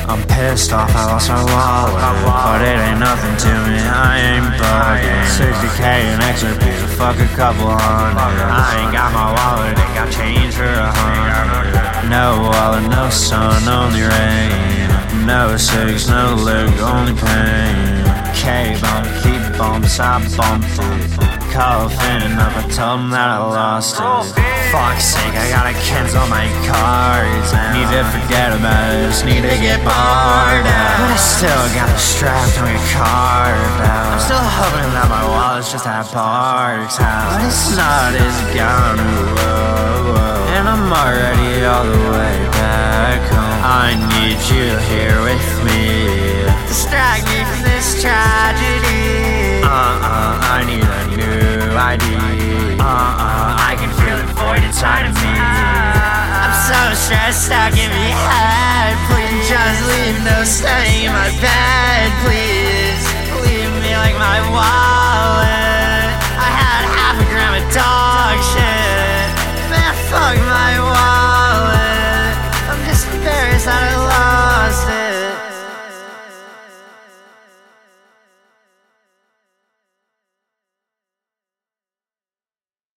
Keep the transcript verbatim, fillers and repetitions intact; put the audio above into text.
I'm pissed off, I lost my wallet, but it ain't nothing to me, I ain't bugging. sixty K an extra piece, fuck a couple hundred. I ain't got my wallet, ain't got change for a hundred. No wallet, no sun, only rain. No six, no lick, only pain. K-bump, keep bumps, I bumped it. Coughing up, I told him that I lost it. Fuck's sake, I gotta cancel my cards. Need to forget about it, just need to get barred out. But I still got the strap, don't get carved out. I'm still hoping that my wallet's just at Park's house, but it's not, it's gone, whoa, whoa. And I'm already all the way back home. I need you here with me. Distract me from this tragedy. Uh-uh, I need a new I D. Uh-uh, I can feel the void inside of me. I'm so stressed out, give me head. Please just leave no stain in my bed, please. Leave me like my wallet. I had half a gram of dog shit. Man, fuck my wallet. I'm just embarrassed that I lost